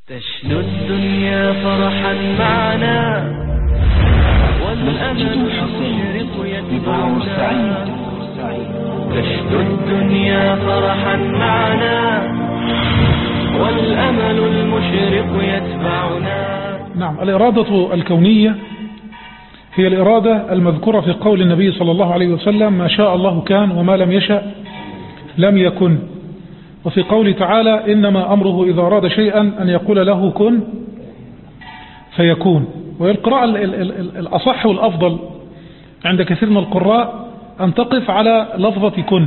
تشنو الدنيا فرحا معنا والأمل المشرق يتبعنا. تشنو الدنيا فرحا معنا والأمل المشرق يتبعنا. نعم، الإرادة الكونية هي الإرادة المذكورة في قول النبي صلى الله عليه وسلم: ما شاء الله كان وما لم يشأ لم يكن. وفي قول تعالى: إنما أمره إذا أراد شيئا أن يقول له كن فيكون. والقراءة الأصح والأفضل عند كثير من القراء أن تقف على لفظة كن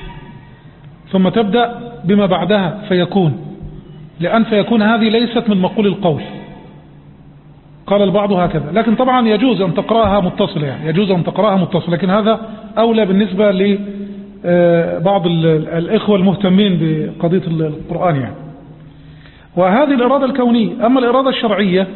ثم تبدأ بما بعدها فيكون، لأن فيكون هذه ليست من مقول القول. قال البعض هكذا، لكن طبعا يجوز أن تقرأها متصلة، يعني يجوز أن تقرأها متصلة، لكن هذا أولى بالنسبة لبعض الإخوة المهتمين بقضية القرآن يعني. وهذه الإرادة الكونية. أما الإرادة الشرعية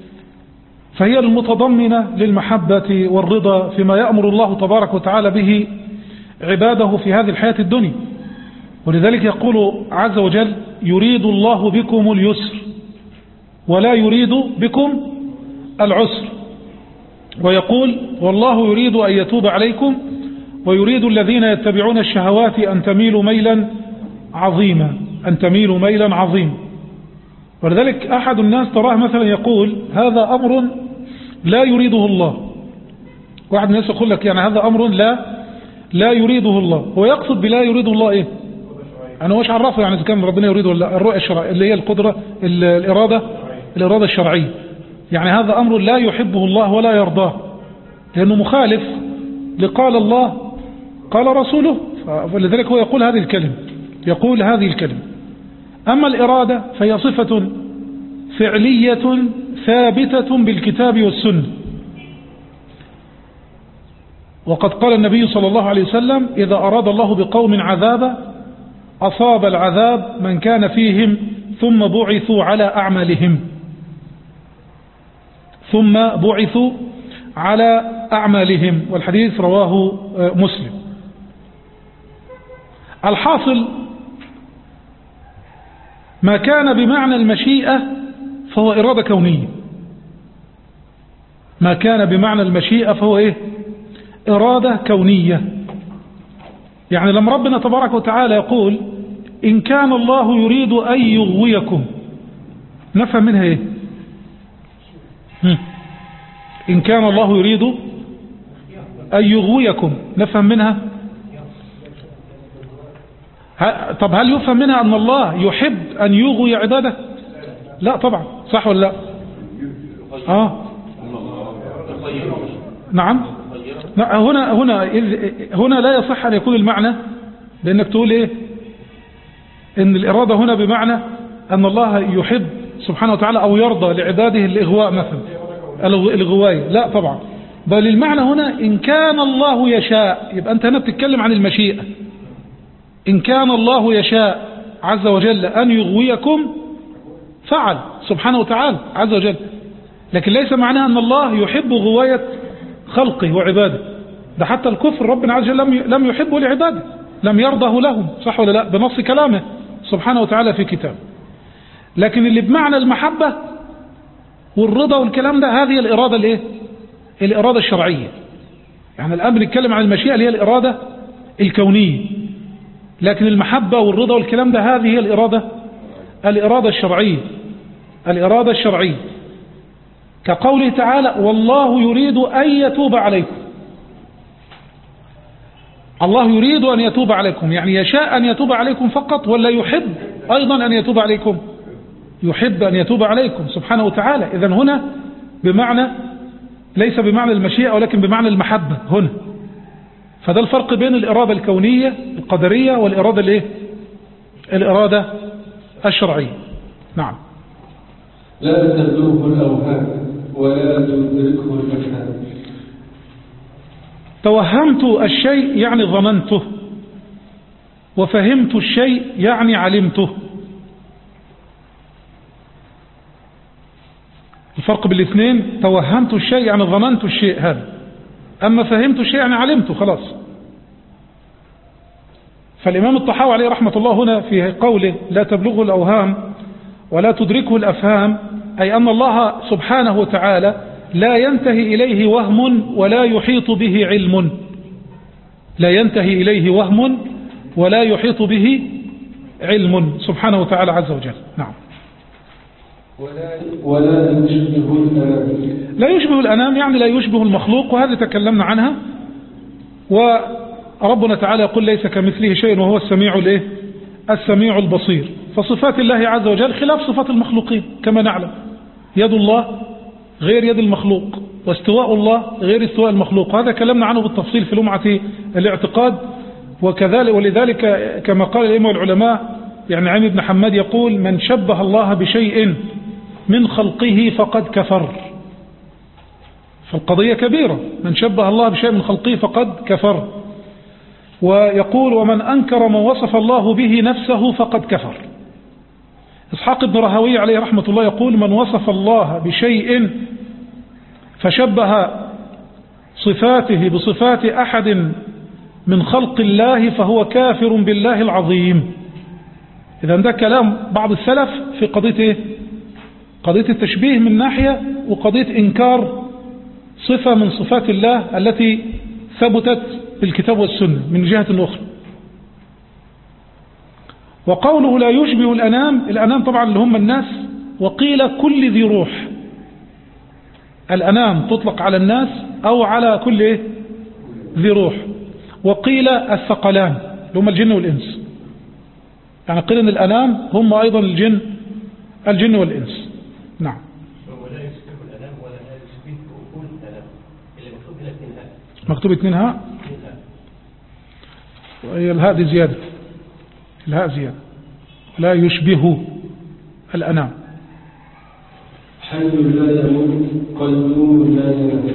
فهي المتضمنة للمحبة والرضا فيما يأمر الله تبارك وتعالى به عباده في هذه الحياة الدنيا. ولذلك يقول عز وجل: يريد الله بكم اليسر ولا يريد بكم العسر. ويقول: والله يريد أن يتوب عليكم ويريد الذين يتبعون الشهوات أن تميلوا ميلا عظيما، أن تميلوا ميلا عظيما. ولذلك أحد الناس تراه مثلا يقول: هذا أمر لا يريده الله. واحد الناس يقول لك يعني هذا أمر لا يريده الله. هو يقصد بلا يريده الله إيه؟ أنا مش عرفه يعني إذا كان ربنا يريده ولا. الرؤية الشرعية اللي هي القدرة، الإرادة الشرعية، يعني هذا أمر لا يحبه الله ولا يرضاه، لأنه مخالف لقال الله قال رسوله. فلذلك هو يقول هذه الكلمة. أما الإرادة فهي صفة فعلية ثابتة بالكتاب والسنة. وقد قال النبي صلى الله عليه وسلم: إذا أراد الله بقوم عذابا أصاب العذاب من كان فيهم ثم بعثوا على أعمالهم. والحديث رواه مسلم. الحاصل ما كان بمعنى المشيئة فهو إرادة كونية. ما كان بمعنى المشيئة فهو إيه؟ إرادة كونية. يعني لما ربنا تبارك وتعالى يقول: إن كان الله يريد أن يغويكم، نفهم منها إيه؟ إن كان الله يريد أن يغويكم، نفهم منها. طب هل يفهم منها أن الله يحب أن يغوي عباده؟ لا طبعا، صح ولا لا؟ نعم. هنا لا يصح أن يكون المعنى بأنك تقول إيه؟ إن الإرادة هنا بمعنى أن الله يحب سبحانه وتعالى أو يرضى لعباده الإغواء مثلا، الغواية. لا طبعا، بل المعنى هنا إن كان الله يشاء. يبقى أنت هنا بتتكلم عن المشيئة. إن كان الله يشاء عز وجل أن يغويكم فعل سبحانه وتعالى عز وجل، لكن ليس معناه أن الله يحب غواية خلقه وعباده. ده حتى الكفر ربنا عز وجل لم يحبه لعباده، لم يرضه لهم، صح ولا لا؟ بنص كلامه سبحانه وتعالى في كتاب. لكن اللي بمعنى المحبة والرضا والكلام ده، هذه الإرادة الايه؟ الإرادة الشرعية. يعني الآن بنتكلم عن المشيئة اللي هي الإرادة الكونية، لكن المحبة والرضا والكلام ده هذه هي الإرادة الشرعية. الإرادة الشرعية كقوله تعالى: والله يريد أن يتوب عليكم. الله يريد أن يتوب عليكم، يعني يشاء أن يتوب عليكم فقط، ولا يحب أيضا أن يتوب عليكم؟ يحب أن يتوب عليكم سبحانه وتعالى. إذن هنا بمعنى، ليس بمعنى المشيئة ولكن بمعنى المحبة هنا. فده الفرق بين الإرادة الكونية القدرية والإرادة الايه؟ الإرادة الشرعية. نعم. لا تبلغه الأوهام ولا تدركه الأفهام. توهمت الشيء يعني ظننته، وفهمت الشيء يعني علمته. الفرق بالاثنين: توهمت الشيء يعني ظننت الشيء هذا، أما فهمت الشيء يعني علمته خلاص. فالإمام الطحاوي عليه رحمة الله هنا في قوله: لا تبلغه الأوهام ولا تدركه الأفهام، أي أن الله سبحانه وتعالى لا ينتهي إليه وهم ولا يحيط به علم، لا ينتهي إليه وهم ولا يحيط به علم سبحانه وتعالى عز وجل. نعم. ولا يشبه الأنام. لا يشبه الأنام يعني لا يشبه المخلوق، وهذه تكلمنا عنها. وربنا تعالى يقول ليس كمثله شيء وهو السميع البصير. فصفات الله عز وجل خلاف صفات المخلوقين كما نعلم. يد الله غير يد المخلوق، واستواء الله غير استواء المخلوق، وهذا كلامنا عنه بالتفصيل في لمعة الاعتقاد. وكذلك ولذلك كما قال الأئمة والعلماء، يعني عمي بن حماد يقول: من شبه الله بشيء من خلقه فقد كفر. فالقضية كبيرة، من شبه الله بشيء من خلقه فقد كفر. ويقول: ومن أنكر ما وصف الله به نفسه فقد كفر. إسحاق بن راهويه عليه رحمة الله يقول: من وصف الله بشيء فشبه صفاته بصفات أحد من خلق الله فهو كافر بالله العظيم. إذا ده كلام بعض السلف في قضية قضية التشبيه من ناحية، وقضية إنكار صفة من صفات الله التي ثبتت بالكتاب والسنة من جهة أخرى. وقوله لا يشبه الأنام طبعا اللي هم الناس، وقيل كل ذي روح. الأنام تطلق على الناس أو على كل ذي روح. وقيل الثقلان اللي هم الجن والإنس، يعني قيل ان الأنام هم أيضا الجن والإنس. نعم. ولا يشبه الأنام ولا يشبه كل الأنام، اللي مكتوب هنا 2 هاء. مكتوب 2 هاء، وهي الهاء دي زيادة، الهاء زيادة. لا يشبه الأنام. حي لا يموت قيوم لا ينام.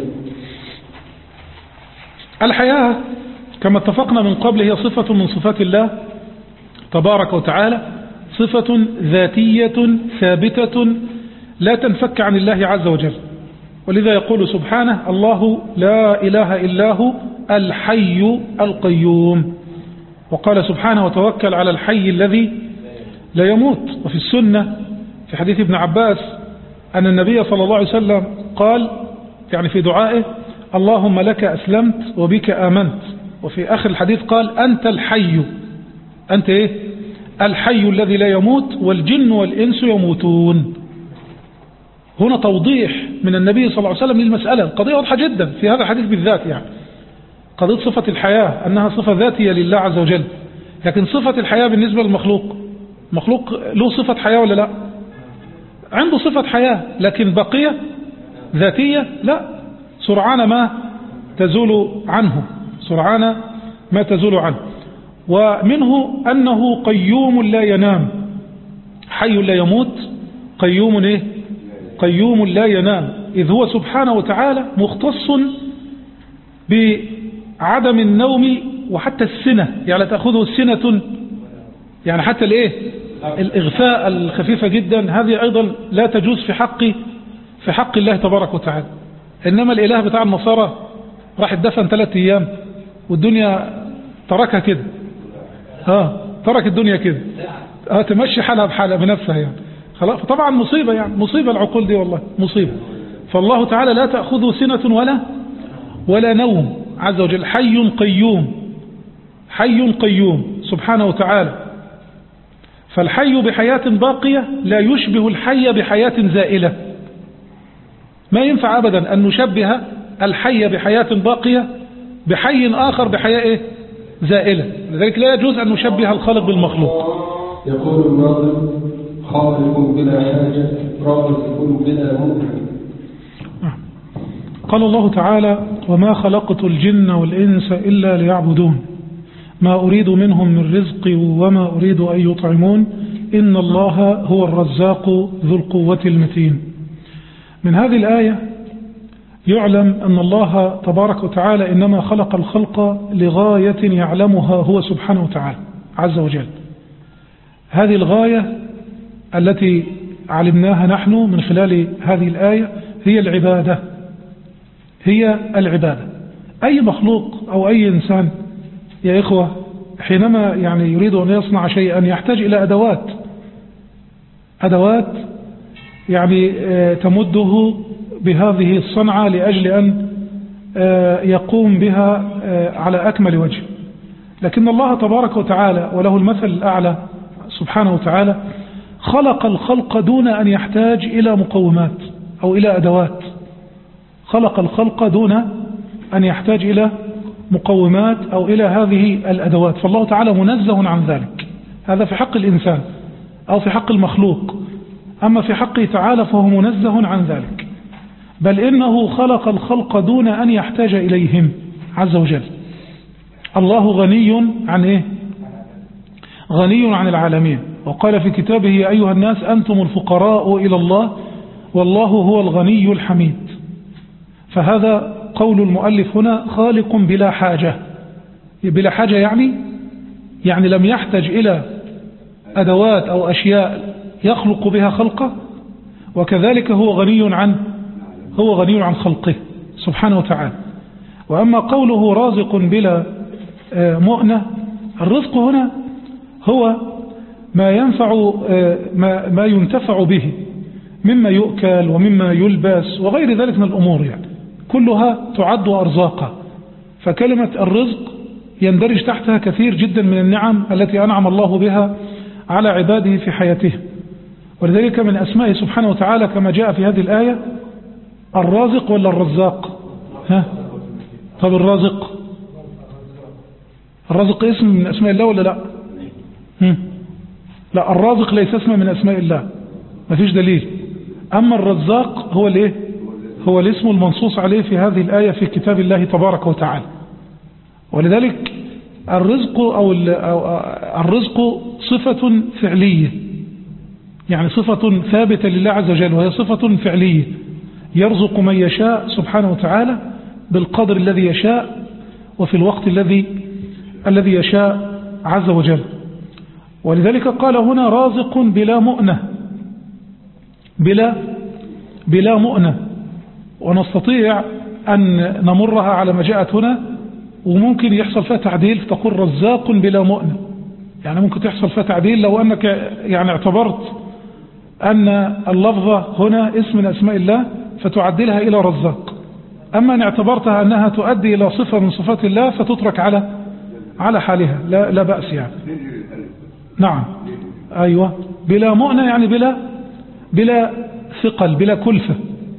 الحياة كما اتفقنا من قبل هي صفة من صفات الله تبارك وتعالى، صفة ذاتية ثابتة لا تنفك عن الله عز وجل. ولذا يقول سبحانه: الله لا إله إلا هو الحي القيوم. وقال سبحانه: وتوكل على الحي الذي لا يموت. وفي السنة في حديث ابن عباس أن النبي صلى الله عليه وسلم قال، يعني في دعائه: اللهم لك أسلمت وبك آمنت. وفي آخر الحديث قال: أنت الحي، أنت الحي الذي لا يموت، والجن والإنس يموتون. هنا توضيح من النبي صلى الله عليه وسلم للمسألة. القضية واضحة جدا في هذا الحديث بالذات، يعني قضية صفة الحياة أنها صفة ذاتية لله عز وجل. لكن صفة الحياة بالنسبة للمخلوق، مخلوق له صفة حياة ولا لا؟ عنده صفة حياة، لكن بقية ذاتية لا، سرعان ما تزول عنه، سرعان ما تزول عنه. ومنه أنه قيوم لا ينام، حي لا يموت، قيوم قيوم لا ينام، إذ هو سبحانه وتعالى مختص بعدم النوم وحتى السنة، يعني لا تأخذه السنة، يعني حتى الإغفاء الخفيفة جدا، هذه أيضا لا تجوز في حق الله تبارك وتعالى. إنما الإله بتاع النصارى راح الدفن 3 أيام والدنيا تركها كده، ترك الدنيا كده، تمشي حالها بحالها بنفسها يعني خلاص. فطبعا مصيبة، يعني مصيبة العقول دي، والله مصيبة. فالله تعالى لا تأخذه سنة ولا نوم عز وجل، حي قيوم، حي قيوم سبحانه وتعالى. فالحي بحياة باقية لا يشبه الحي بحياة زائلة. ما ينفع أبدا أن نشبه الحي بحياة باقية بحي آخر بحياة زائلة. لذلك لا يجوز أن نشبه الخالق بالمخلوق. يقول الناظم: خالق بلا حاجة، رازق بلا مؤمن. قال الله تعالى: وما خلقت الجن والإنس إلا ليعبدون ما أريد منهم من رزق وما أريد أن يطعمون إن الله هو الرزاق ذو القوة المتين. من هذه الآية يعلم أن الله تبارك وتعالى إنما خلق الخلق لغاية يعلمها هو سبحانه وتعالى عز وجل. هذه الغاية التي علمناها نحن من خلال هذه الآية هي العبادة، هي العبادة. أي مخلوق أو أي إنسان يا إخوة حينما يعني يريد أن يصنع شيئا يحتاج إلى أدوات، أدوات يعني تمده بهذه الصنعة لأجل أن يقوم بها على أكمل وجه. لكن الله تبارك وتعالى وله المثل الأعلى سبحانه وتعالى خلق الخلق دون أن يحتاج إلى مقومات أو إلى أدوات. خلق الخلق دون أن يحتاج إلى مقومات أو إلى هذه الأدوات، فالله تعالى منزه عن ذلك. هذا في حق الإنسان أو في حق المخلوق، أما في حقه تعالى فهو منزه عن ذلك، بل إنه خلق الخلق دون أن يحتاج إليهم عز وجل. الله غني عن إيه؟ غني عن العالمين، وقال في كتابه يا أيها الناس أنتم الفقراء إلى الله والله هو الغني الحميد. فهذا قول المؤلف هنا خالق بلا حاجة. بلا حاجة يعني لم يحتج إلى أدوات أو أشياء يخلق بها خلقه، وكذلك هو غني عن خلقه سبحانه وتعالى. وأما قوله رازق بلا مؤنة، الرزق هنا هو ما ينتفع به مما يؤكل ومما يلبس وغير ذلك من الأمور، يعني كلها تعد أرزاقا. فكلمة الرزق يندرج تحتها كثير جدا من النعم التي أنعم الله بها على عباده في حياته. ولذلك من أسمائه سبحانه وتعالى كما جاء في هذه الآية الرازق ولا الرزاق؟ طب الرازق اسم من أسماء الله ولا لا؟ لا، الرازق ليس اسم من أسماء الله، ما فيش دليل. أما الرزاق هو الاسم المنصوص عليه في هذه الآية في كتاب الله تبارك وتعالى. ولذلك الرزق صفة فعلية، يعني صفة ثابتة لله عز وجل، وهي صفة فعلية يرزق من يشاء سبحانه وتعالى بالقدر الذي يشاء وفي الوقت الذي يشاء عز وجل. ولذلك قال هنا رازق بلا مؤنة، بلا مؤنة. ونستطيع أن نمرها على ما جاءت هنا، وممكن يحصل فيها تعديل فتقول رزاق بلا مؤنة، يعني ممكن تحصل فيها تعديل لو أنك يعني اعتبرت أن اللفظة هنا اسم من أسماء الله فتعدلها إلى رزاق. أما أن اعتبرتها أنها تؤدي إلى صفة من صفات الله فتترك على حالها، لا بأس يعني. نعم أيوة، بلا مؤنة يعني بلا ثقل، بلا كلفة،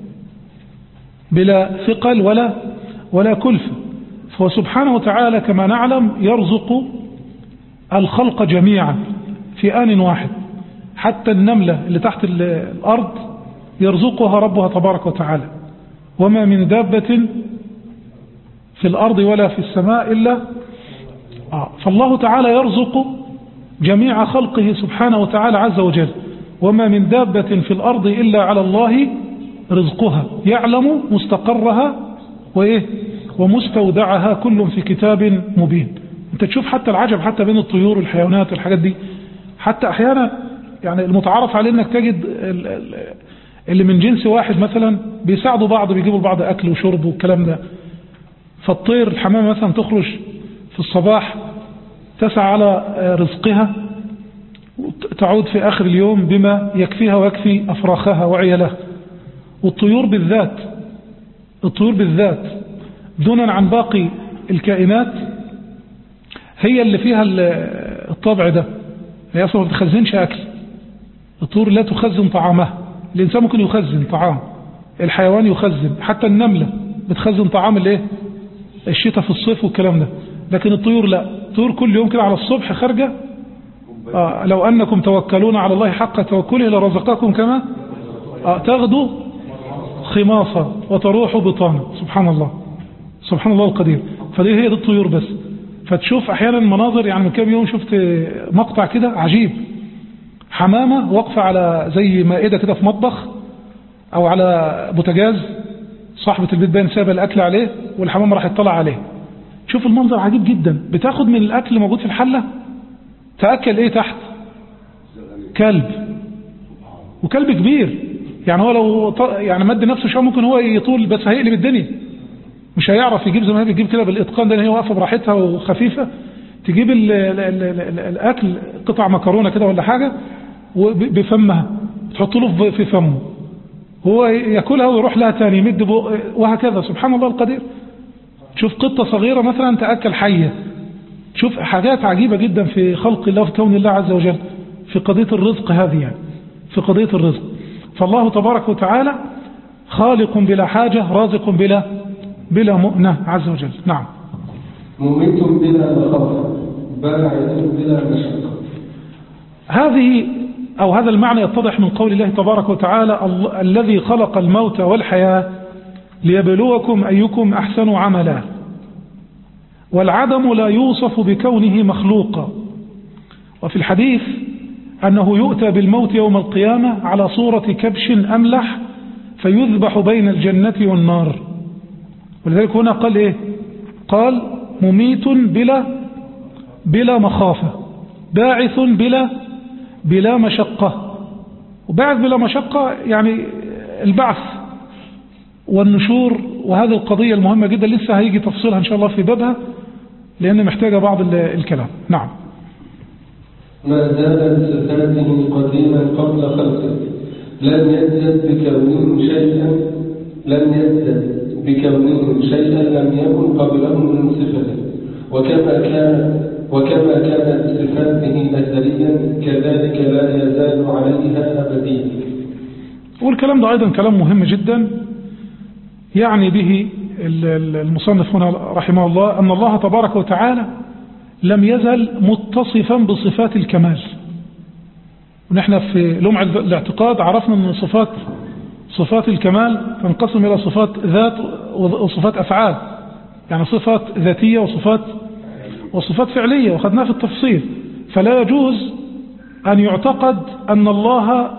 بلا ثقل ولا كلفة. فهو سبحانه وتعالى كما نعلم يرزق الخلق جميعا في آن واحد، حتى النملة اللي تحت الأرض يرزقها ربها تبارك وتعالى. وما من دابة في الأرض ولا في السماء إلا فالله تعالى يرزق جميع خلقه سبحانه وتعالى عز وجل. وما من دابة في الأرض إلا على الله رزقها يعلم مستقرها ومستودعها كل في كتاب مبين. انت تشوف حتى العجب حتى بين الطيور والحيوانات والحاجات دي، حتى أحيانا يعني المتعارف عليه انك تجد اللي من جنس واحد مثلا بيساعدوا بعض، بيجيبوا بعض أكل وشرب والكلام ده. فالطير الحمامة مثلا تخرج في الصباح تسعى على رزقها وتعود في آخر اليوم بما يكفيها ويكفي أفراخها وعيالها. والطيور بالذات دونا عن باقي الكائنات هي اللي فيها الطبع ده، هي أصلا ما بتخزنش أكل. الطيور لا تخزن طعامها، الإنسان ممكن يخزن طعام، الحيوان يخزن، حتى النملة بتخزن طعام الشتاء في الصيف والكلام ده. لكن الطيور لا، الطيور كل يوم كده على الصبح خارجة لو أنكم توكلون على الله حق توكله لرزقكم كما تغدو خماصة وتروح بطانا. سبحان الله القدير. فدي هي دي الطيور بس. فتشوف أحيانا مناظر، يعني من كام يوم شفت مقطع كده عجيب، حمامة واقفة على زي مائدة كده في مطبخ أو على بوتاجاز، صاحبة البيت باين سابة الأكل عليه والحمامة راح يطلع عليه. شوف المنظر عجيب جدا، بتاخد من الأكل اللي موجود في الحلة تأكل إيه تحت؟ كلب، وكلب كبير، يعني هو لو يعني مد نفسه شوية ممكن هو يطول، بس هيقلب الدنيا، مش هيعرف يجيب زي ما هي بتجيب كده بالإتقان ده، هي واقفة براحتها وخفيفة، تجيب الأكل قطع مكرونة كده ولا حاجة وبفمها تحط له في فمه، هو يأكلها ويروح لها تاني يمد وهكذا. سبحان الله القدير. تشوف قطة صغيرة مثلا تأكل حية. تشوف حاجات عجيبة جدا في خلق الله، في كون الله عز وجل، في قضية الرزق هذه يعني، في قضية الرزق. فالله تبارك وتعالى خالق بلا حاجة، رازق بلا مؤنة عز وجل. نعم. مميت بلا مخافة، باعث بلا مشقة. هذا المعنى يتضح من قول الله تبارك وتعالى: الذي خلق الموت والحياة ليبلوكم أيكم أحسن عملا. والعدم لا يوصف بكونه مخلوقا. وفي الحديث أنه يؤتى بالموت يوم القيامة على صورة كبش أملح فيذبح بين الجنة والنار. ولذلك هنا قال إيه؟ قال مميت بلا مخافة، باعث بلا مشقة. وبعث بلا مشقة يعني البعث والنشور، وهذه القضية المهمة جدا لسه هيجي تفصيلها إن شاء الله في بابها، لأن محتاجة بعض الكلام. نعم. ما زالت صفاته قديما قبل خلقه، لم يزدد بكونه شيئا لم يكن قبله من صفته، وكما كانت صفاته أزليا كذلك لا يزال عليها أبديا. والكلام ده أيضا كلام مهم جدا يعني به المصنف هنا رحمه الله أن الله تبارك وتعالى لم يزل متصفا بصفات الكمال. ونحن في لمع الاعتقاد عرفنا أن صفات الكمال تنقسم إلى صفات ذات وصفات أفعال، يعني صفات ذاتية وصفات فعلية، وخدناها في التفصيل. فلا يجوز أن يعتقد أن الله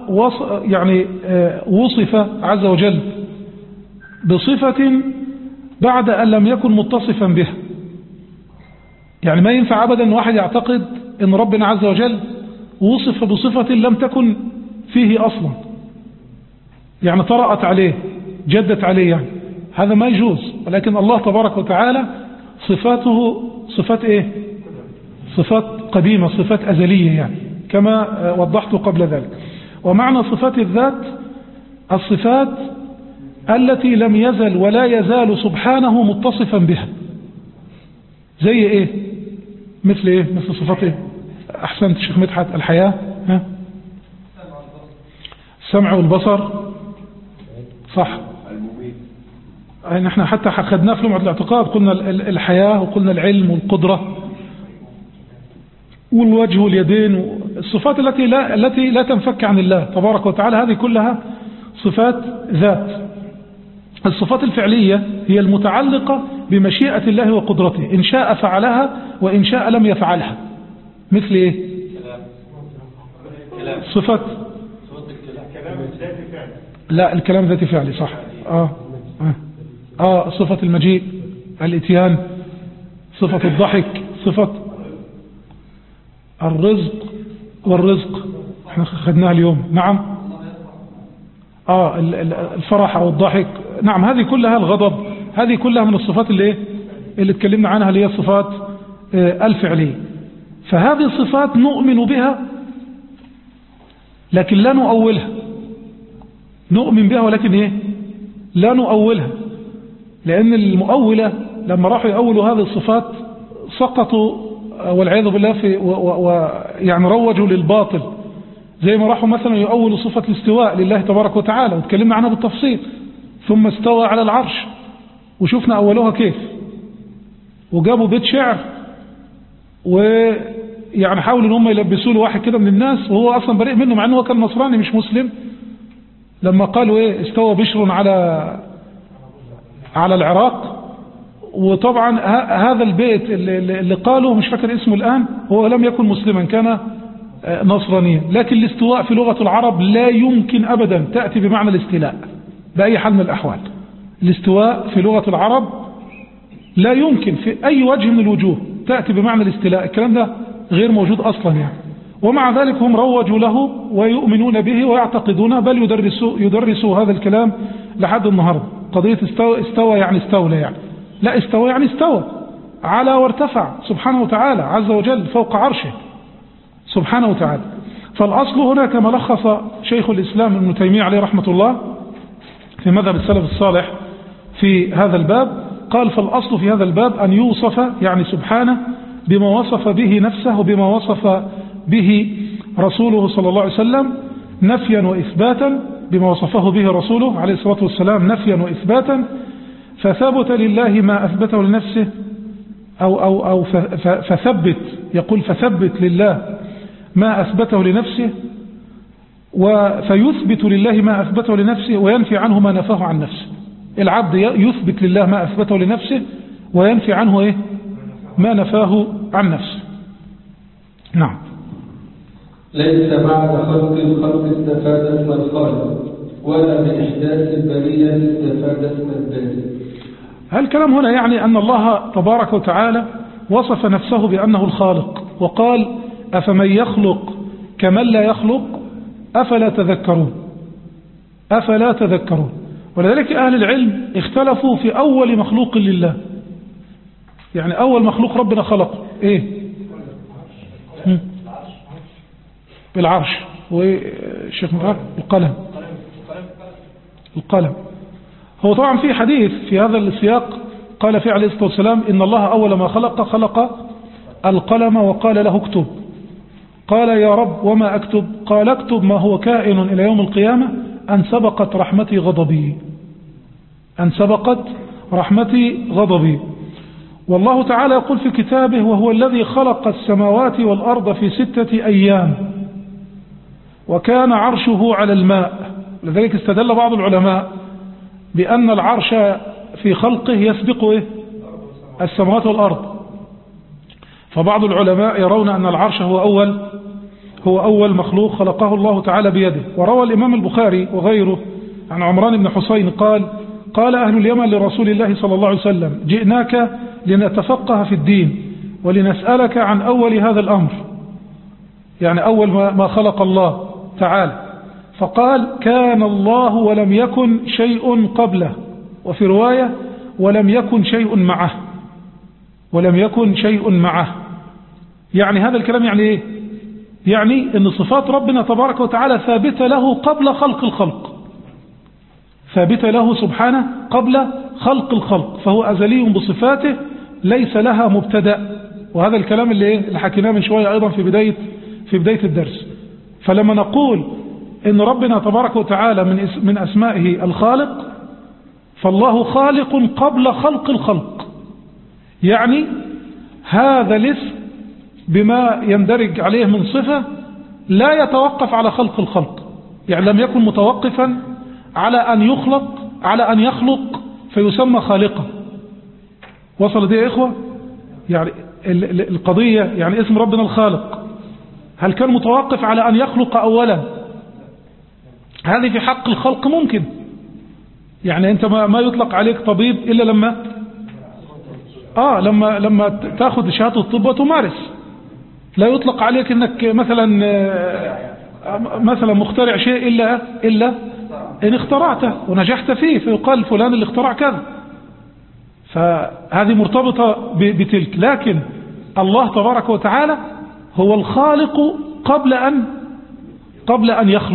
وصف عز وجل بصفة بعد أن لم يكن متصفا بها. يعني ما ينفع أبدا أن واحد يعتقد أن ربنا عز وجل وصف بصفة لم تكن فيه أصلا، يعني طرأت عليه، جدت عليه، يعني هذا ما يجوز. ولكن الله تبارك وتعالى صفاته صفات إيه؟ صفات قديمة، صفات أزلية، يعني كما وضحت قبل ذلك. ومعنى صفات الذات الصفات التي لم يزل ولا يزال سبحانه متصفا بها. زي إيه؟ مثل إيه؟ مثل صفات إيه؟ أحسنت شيخ مدحت. الحياة، ها؟ السمع والبصر، صح. نحن حتى خدناه في لمعة الاعتقاد، قلنا الحياة وقلنا العلم والقدرة والوجه واليدين، الصفات التي لا تنفك عن الله تبارك وتعالى، هذه كلها صفات ذات. الصفات الفعلية هي المتعلقة بمشيئة الله وقدرته، إن شاء فعلها وإن شاء لم يفعلها. مثل إيه؟ صفات لا، الكلام ذاتي فعلي، صح. صفة المجيء، الاتيان، صفة الضحك، صفة الرزق والرزق احنا خدناها اليوم. نعم. الفرح او الضحك، نعم. هذه كلها الغضب، هذه كلها من الصفات اللي اتكلمنا عنها، اللي هي الصفات الفعلية. فهذه الصفات نؤمن بها لكن لا نؤولها. نؤمن بها ولكن لا نؤولها، لأن المؤولة لما راحوا يؤولوا هذه الصفات سقطوا والعياذ بالله يعني روجوا للباطل. زي ما راحوا مثلا يؤولوا صفة الاستواء لله تبارك وتعالى، وتكلمنا عنها بالتفصيل. ثم استوى على العرش، وشفنا أولوها كيف، وجابوا بيت شعر، ويعني حاولوا ان هم يلبسوا له واحد كده من الناس وهو اصلا بريء منه، مع انه هو كان نصراني مش مسلم. لما قالوا استوى بشر على العراق. وطبعا هذا البيت اللي قالوا مش فاكر اسمه الآن، هو لم يكن مسلما، كان نصرانيا. لكن الاستواء في لغة العرب لا يمكن أبدا تأتي بمعنى الاستيلاء بأي حال من الأحوال. الاستواء في لغة العرب لا يمكن في أي وجه من الوجوه تأتي بمعنى الاستيلاء. الكلام ده غير موجود أصلا يعني. ومع ذلك هم روجوا له ويؤمنون به ويعتقدون، بل يدرسوا هذا الكلام لحد النهاردة. قضية استوى يعني استولى، يعني لا، استوى يعني استوى، على وارتفع سبحانه وتعالى عز وجل فوق عرشه سبحانه وتعالى. فالأصل هنا كما لخص شيخ الإسلام ابن تيمية عليه رحمة الله في مذهب السلف الصالح في هذا الباب، قال فالأصل في هذا الباب أن يوصف يعني سبحانه بما وصف به نفسه وبما وصف به رسوله صلى الله عليه وسلم نفيا وإثباتا، بما وصفه به رسوله عليه الصلاة والسلام نفيا وإثباتا، فثبت لله ما أثبته لنفسه أو فثبت، يقول فثبت لله ما أثبته لنفسه فيثبت لله ما أثبته لنفسه وينفي عنه ما نفاه عن نفسه. العبد يثبت لله ما أثبته لنفسه وينفي عنه إيه؟ ما نفاه عن نفسه. نعم. ليس بعد خلق الخلق استفاد اسم الخالق ولا بإحداث البرية استفاد اسم الباري. هالكلام هنا يعني أن الله تبارك وتعالى وصف نفسه بأنه الخالق، وقال أفمن يخلق كمن لا يخلق أفلا تذكرون، أفلا تذكرون. ولذلك أهل العلم اختلفوا في أول مخلوق لله، يعني أول مخلوق ربنا خلقه إيه؟ بالعرش. والشيخ مفعل القلم. هو طبعا في حديث في هذا السياق قال فيه عليه الصلاة والسلام إن الله أول ما خلق القلم وقال له اكتب. قال يا رب وما أكتب؟ قال اكتب ما هو كائن إلى يوم القيامة أن سبقت رحمتي غضبي، أن سبقت رحمتي غضبي. والله تعالى يقول في كتابه وهو الذي خلق السماوات والأرض في 6 أيام وكان عرشه على الماء. لذلك استدل بعض العلماء بأن العرش في خلقه يسبق السماوات والأرض، فبعض العلماء يرون أن العرش هو أول مخلوق خلقه الله تعالى بيده. وروى الإمام البخاري وغيره عن عمران بن حسين قال أهل اليمن لرسول الله صلى الله عليه وسلم جئناك لنتفقه في الدين ولنسألك عن أول هذا الأمر، يعني أول ما خلق الله تعالى. فقال كان الله ولم يكن شيء قبله، وفي رواية ولم يكن شيء معه، ولم يكن شيء معه. يعني هذا الكلام يعني إيه؟ يعني أن صفات ربنا تبارك وتعالى ثابتة له قبل خلق الخلق، ثابتة له سبحانه قبل خلق الخلق، فهو أزلي بصفاته ليس لها مبتدأ. وهذا الكلام اللي حكيناه من شوية أيضا في بداية الدرس. فلما نقول إن ربنا تبارك وتعالى من أسمائه الخالق، فالله خالق قبل خلق الخلق، يعني هذا الاسم بما يندرج عليه من صفة لا يتوقف على خلق الخلق، يعني لم يكن متوقفا على أن يخلق فيسمى خالقا. وصل دي يا إخوة؟ يعني القضية يعني اسم ربنا الخالق هل كان متوقف على أن يخلق أولا؟ هذه في حق الخلق ممكن، يعني أنت ما يطلق عليك طبيب إلا لما تأخذ شهادة الطب وتمارس. لا يطلق عليك أنك مثلا مخترع شيء إلا إن اخترعته ونجحت فيه فيقال فلان اللي اخترع كذا. فهذه مرتبطة بتلك. لكن الله تبارك وتعالى هو الخالق قبل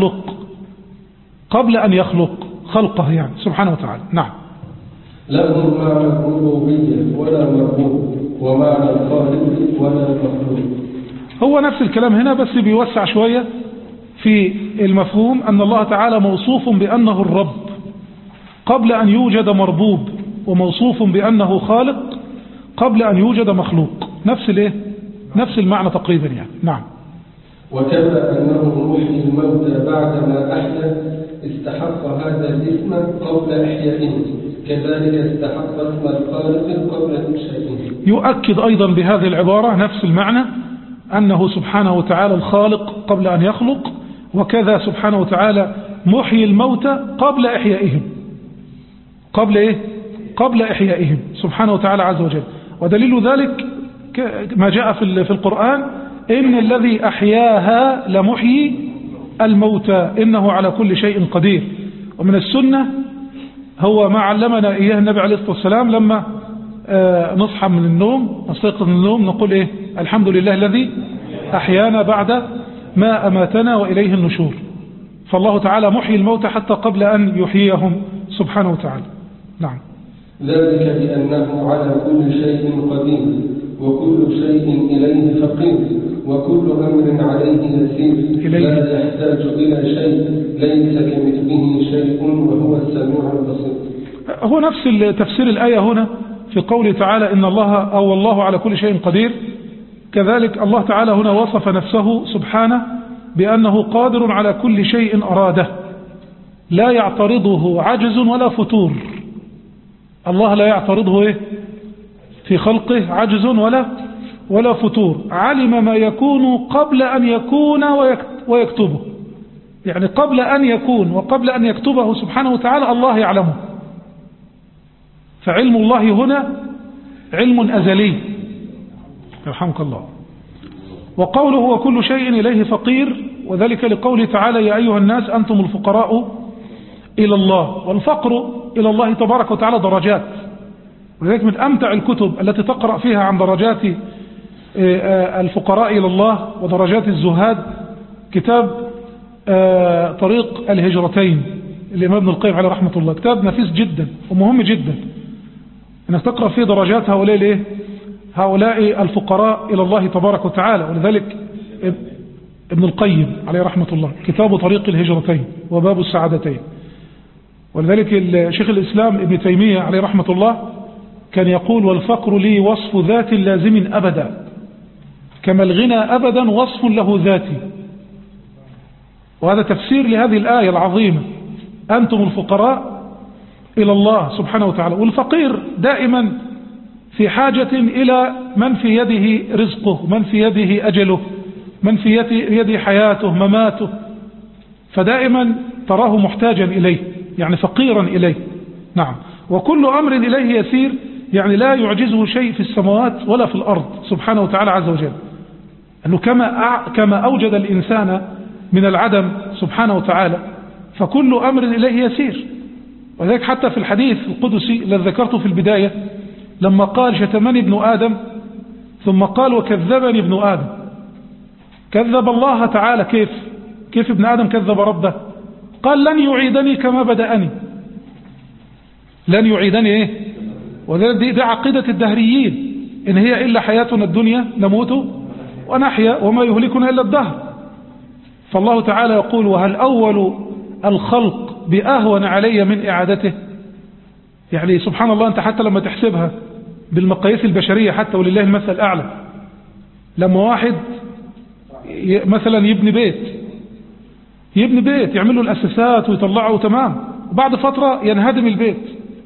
أن يخلق خلقه يعني سبحانه وتعالى. نعم. له معنى الربوبية ولا مربوب، ومعنى الخالق ولا مخلوق. هو نفس الكلام هنا بس بيوسع شوية في المفهوم أن الله تعالى موصوف بأنه الرب قبل أن يوجد مربوب، وموصوف بأنه خالق قبل أن يوجد مخلوق. نفس المعنى تقريبا يعني. نعم. وكما أنه محيي الموتى بعدما أحيا استحق هذا الاسم قبل إحيائه، كذلك استحق اسم الخالق قبل إنشائه. يؤكد أيضا بهذه العبارة نفس المعنى، أنه سبحانه وتعالى الخالق قبل أن يخلق، وكذا سبحانه وتعالى محيي الموتى قبل إحيائهم. قبل إحيائهم سبحانه وتعالى عز وجل. ودليل ذلك ما جاء في القرآن إن الذي أحياها لمحيي الموتى إنه على كل شيء قدير. ومن السنة هو ما علمنا إياه النبي عليه الصلاة والسلام لما نصحى من النوم، نستيقظ من النوم، نقول الحمد لله الذي أحيانا ما أماتنا وإليه النشور. فالله تعالى محيي الموتى حتى قبل أن يحييهم سبحانه وتعالى. نعم. ذلك بأنه على كل شيء قدير وكل شيء إليه فقير وكل أمر عليه يسير لا يحتاج إلى شيء ليس كمثله شيء وهو السميع البصير. هو نفس تفسير الآية هنا في قوله تعالى إن الله أو الله على كل شيء قدير. كذلك الله تعالى هنا وصف نفسه سبحانه بأنه قادر على كل شيء أراده لا يعترضه عجز ولا فتور. الله لا يعترضه في خلقه عجز ولا فتور. علم ما يكون قبل أن يكون ويكتبه، يعني قبل أن يكون وقبل أن يكتبه سبحانه وتعالى الله يعلمه. فعلم الله هنا علم أزلي يرحمك الله. وقوله وكل شيء إليه فقير، وذلك لقوله تعالى يا أيها الناس أنتم الفقراء إلى الله. والفقر إلى الله تبارك وتعالى درجات، ولذلك من أمتع الكتب التي تقرأ فيها عن درجات الفقراء إلى الله ودرجات الزهاد كتاب طريق الهجرتين الإمام ابن القيم عليه رحمة الله. كتاب نفيس جدا ومهم جدا أنك تقرأ فيه درجات هؤلاء الفقراء إلى الله تبارك وتعالى. ولذلك ابن القيم عليه رحمة الله كتاب طريق الهجرتين وباب السعادتين. ولذلك شيخ الإسلام ابن تيمية عليه رحمة الله كان يقول والفقر لي وصف ذات لازم أبدا كما الغنى أبدا وصف له ذاتي. وهذا تفسير لهذه الآية العظيمة أنتم الفقراء إلى الله سبحانه وتعالى. والفقير دائما في حاجة إلى من في يده رزقه، من في يده أجله، من في يده حياته مماته، فدائما تراه محتاجا إليه، يعني فقيرا إليه. نعم. وكل أمر إليه يسير، يعني لا يعجزه شيء في السماوات ولا في الأرض سبحانه وتعالى عز وجل. أنه كما أوجد الإنسان من العدم سبحانه وتعالى فكل أمر إليه يسير. وذلك حتى في الحديث القدسي الذي ذكرته في البداية لما قال شتمني ابن آدم ثم قال وكذبني ابن آدم، كذب الله تعالى. كيف ابن آدم كذب ربه؟ قال لن يعيدني كما بدأني، لن يعيدني وذلك دي عقيدة الدهريين إن هي إلا حياتنا الدنيا نموت ونحيا وما يهلكنا إلا الدهر. فالله تعالى يقول وهل أول الخلق بأهون علي من إعادته. يعني سبحان الله أنت حتى لما تحسبها بالمقاييس البشرية حتى ولله المثل الأعلى، لما واحد مثلا يبني بيت يعمل له الأساسات ويطلعه تمام، وبعد فترة ينهدم البيت،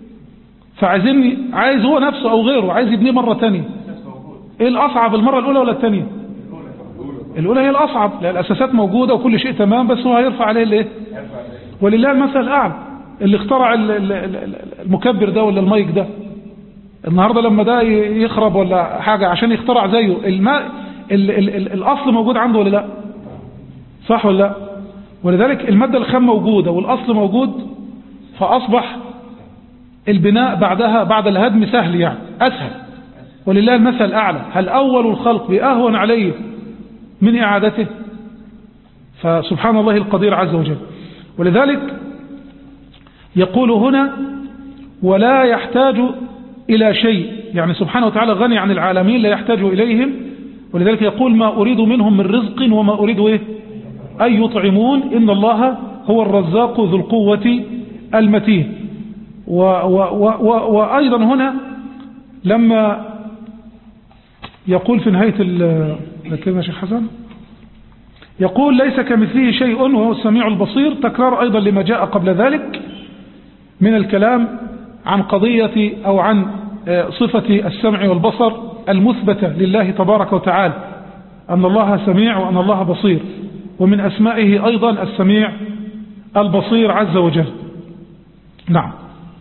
عايز هو نفسه أو غيره عايز يبنيه مرة تانية. إيه الأصعب المرة الأولى ولا التانية؟ الأولى هي الأصعب، لأن الأساسات موجودة وكل شيء تمام، بس هو هيرفع عليه ولله المثل الأعلى. اللي اخترع المكبر ده ولا المايك ده النهاردة لما ده يخرب ولا حاجة عشان يخترع زيه الأصل موجود عنده ولا لا؟ صح ولا لا؟ ولذلك المادة الخام موجودة والأصل موجود، فأصبح البناء بعد الهدم سهل، يعني أسهل. ولله المثل الأعلى. هل أول الخلق بأهون عليه من إعادته؟ فسبحان الله القدير عز وجل. ولذلك يقول هنا ولا يحتاج إلى شيء، يعني سبحانه وتعالى غني عن العالمين لا يحتاج إليهم. ولذلك يقول ما أريد منهم من رزق وما أريد أن يطعمون إن الله هو الرزاق ذو القوة المتين. وأيضا هنا لما يقول في نهاية ذكرنا شيخ حسن يقول ليس كمثله شيء وهو السميع البصير، تكرار أيضا لما جاء قبل ذلك من الكلام عن قضية أو عن صفة السمع والبصر المثبتة لله تبارك وتعالى، أن الله سميع وأن الله بصير، ومن أسمائه أيضا السميع البصير عز وجل. نعم.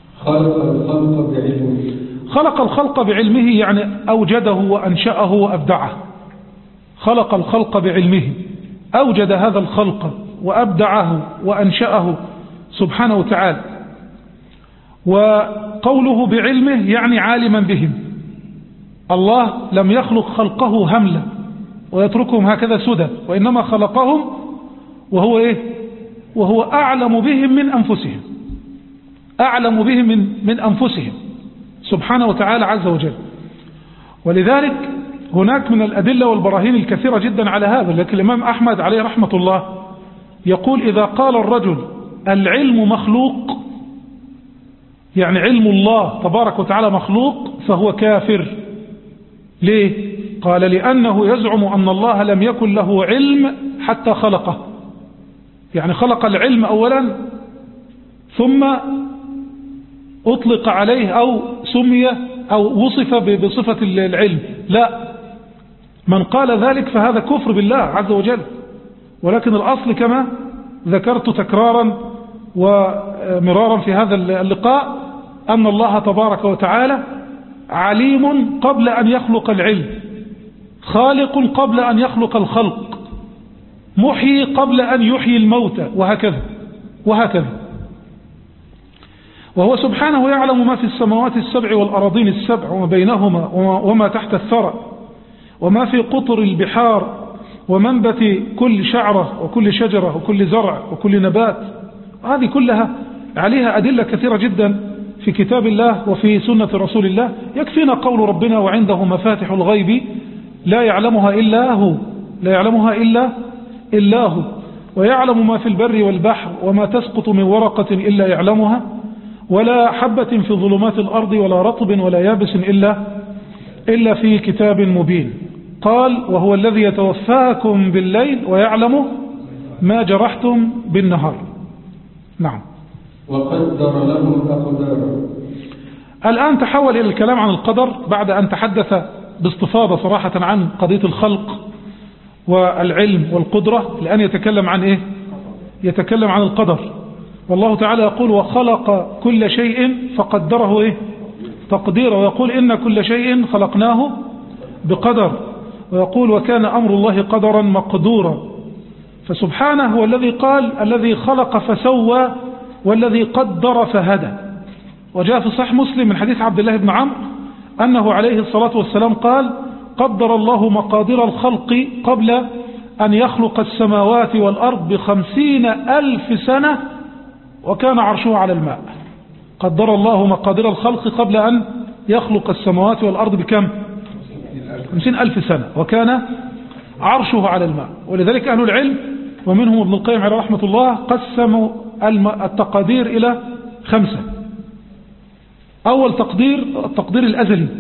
خلق الخلق بعلمه، يعني أوجده وأنشأه وأبدعه. خلق الخلق بعلمه، أوجد هذا الخلق وأبدعه وأنشأه سبحانه وتعالى. وقوله بعلمه يعني عالما بهم. الله لم يخلق خلقه هملا، ويتركهم هكذا سدى، وإنما خلقهم وهو إيه؟ وهو أعلم بهم من أنفسهم، أعلم بهم من أنفسهم سبحانه وتعالى عز وجل. ولذلك هناك من الأدلة والبراهين الكثيرة جدا على هذا. لكن الإمام أحمد عليه رحمة الله يقول إذا قال الرجل العلم مخلوق، يعني علم الله تبارك وتعالى مخلوق، فهو كافر. ليه؟ قال لأنه يزعم أن الله لم يكن له علم حتى خلقه، يعني خلق العلم أولا ثم أطلق عليه أو سمي أو وصف بصفة العلم. لا، من قال ذلك فهذا كفر بالله عز وجل. ولكن الأصل كما ذكرت تكرارا ومرارا في هذا اللقاء أن الله تبارك وتعالى عليم قبل أن يخلق العلم، خالق قبل أن يخلق الخلق، محيي قبل أن يحيي الموتى، وهكذا وهكذا. وهو سبحانه يعلم ما في السماوات السبع والأراضين السبع وما بينهما وما تحت الثرى وما في قطر البحار ومنبت كل شعرة وكل شجرة وكل زرع وكل نبات. هذه كلها عليها أدلة كثيرة جدا في كتاب الله وفي سنة رسول الله. يكفينا قول ربنا وعنده مفاتح الغيب لا يعلمها إلا هو، لا يعلمها إلا هو، ويعلم ما في البر والبحر وما تسقط من ورقة إلا يعلمها ولا حبة في ظلمات الأرض ولا رطب ولا يابس إلا في كتاب مبين. قال وهو الذي يتوفاكم بالليل ويعلم ما جرحتم بالنهار. نعم. وقدر لهم أقدارا. الآن تحول إلى الكلام عن القدر بعد أن تحدث باستفاضة صراحة عن قضية الخلق والعلم والقدرة. الآن يتكلم عن إيه؟ يتكلم عن القدر. والله تعالى يقول وخلق كل شيء فقدره إيه؟ تقديرا. ويقول إن كل شيء خلقناه بقدر. ويقول وكان أمر الله قدرا مقدورا. فسبحانه هو الذي قال الذي خلق فسوى والذي قدر فهدى. وجاء في صحيح مسلم من حديث عبد الله بن عمرو أنه عليه الصلاة والسلام قال قدر الله مقادير الخلق قبل أن يخلق السماوات والأرض 50,000 سنة وكان عرشه على الماء. قدر الله مقادير الخلق قبل أن يخلق السماوات والأرض بكم؟ 50,000 سنة وكان عرشه على الماء. ولذلك أهل العلم ومنهم ابن القيم عليه رحمة الله قسموا التقادير إلى 5. أول تقدير التقدير الأزلي،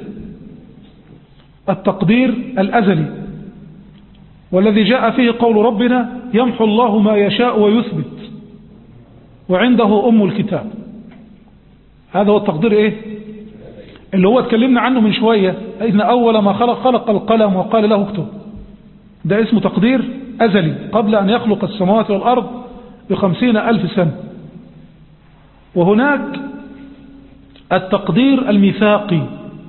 التقدير الأزلي والذي جاء فيه قول ربنا يمحو الله ما يشاء ويثبت وعنده أم الكتاب. هذا هو التقدير إيه؟ اللي هو اتكلمنا عنه من شوية، إن أول ما خلق القلم وقال له اكتب. ده اسمه تقدير أزلي قبل أن يخلق السماوات والأرض 50,000 سنة. وهناك التقدير الميثاقي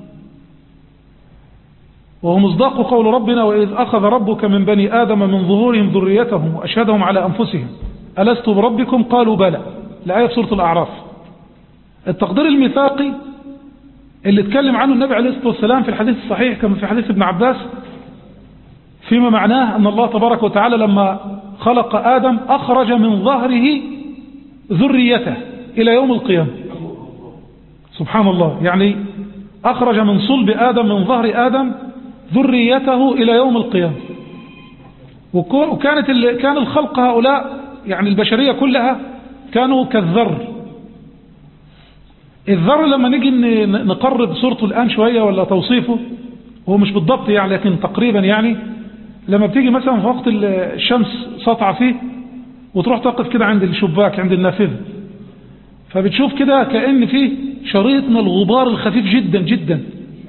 وهو مصداق قول ربنا وإذ أخذ ربك من بني آدم من ظهورهم ذريتهم وأشهدهم على أنفسهم ألست بربكم قالوا بلى، الآية في سورة الأعراف. التقدير الميثاقي اللي اتكلم عنه النبي عليه الصلاة والسلام في الحديث الصحيح كما في حديث ابن عباس فيما معناه أن الله تبارك وتعالى لما خلق آدم أخرج من ظهره ذريته إلى يوم القيامة. سبحان الله، يعني أخرج من صلب آدم من ظهر آدم ذريته إلى يوم القيامة. كان الخلق هؤلاء يعني البشرية كلها كانوا كالذر. الذر لما نيجي نقرب صورته الآن شوية ولا توصيفه، هو مش بالضبط يعني لكن تقريبا، يعني لما بتيجي مثلا في وقت الشمس سطع فيه وتروح تقف كده عند الشباك عند النافذة، فبتشوف كده كأن فيه شريط من الغبار الخفيف جدا جدا،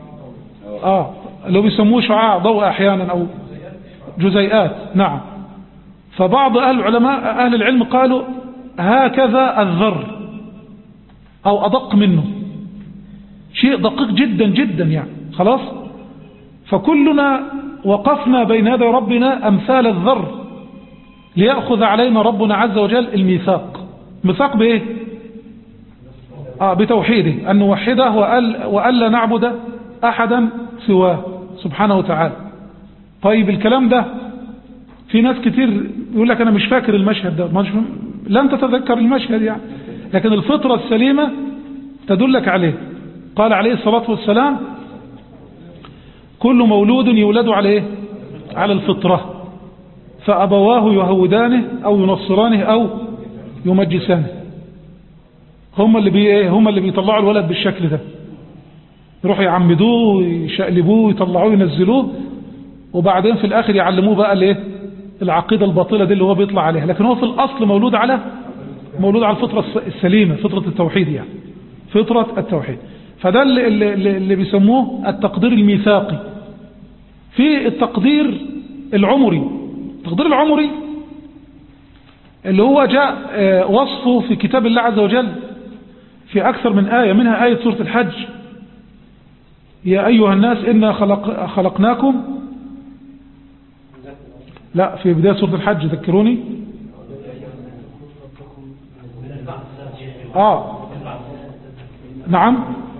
اللي بيسموه شعاع ضوء أحيانا أو جزيئات. نعم. فبعض أهل العلم قالوا هكذا الذر أو أدق منه، شيء دقيق جدا جدا يعني. خلاص، فكلنا وقفنا بين يدي ربنا أمثال الذر ليأخذ علينا ربنا عز وجل الميثاق. ميثاق بإيه؟ بتوحيده، أن نوحده وألا نعبد أحدا سواه سبحانه وتعالى. طيب الكلام ده في ناس كتير يقول لك أنا مش فاكر المشهد ده، لن تتذكر المشهد يعني، لكن الفطرة السليمة تدلك عليه. قال عليه الصلاة والسلام كل مولود يولد عليه على الفطرة، فأبواه يهودانه أو ينصرانه أو يمجسانه. هم اللي بيطلعوا الولد بالشكل ده، يروحوا يعمدوه يشقلبوه يطلعوه ينزلوه، وبعدين في الآخر يعلموه بقى الايه العقيدة الباطلة دي اللي هو بيطلع عليها. لكن هو في الأصل مولود على الفطرة السليمة، فطرة التوحيد يعني، فطرة التوحيد. فده اللي بيسموه التقدير الميثاقي. في التقدير العمري، التقدير العمري اللي هو جاء وصفه في كتاب الله عز وجل في أكثر من آية، منها آية سورة الحج: يا أيها الناس إنا خلقناكم، لا في بداية سورة الحج ذكروني، نعم،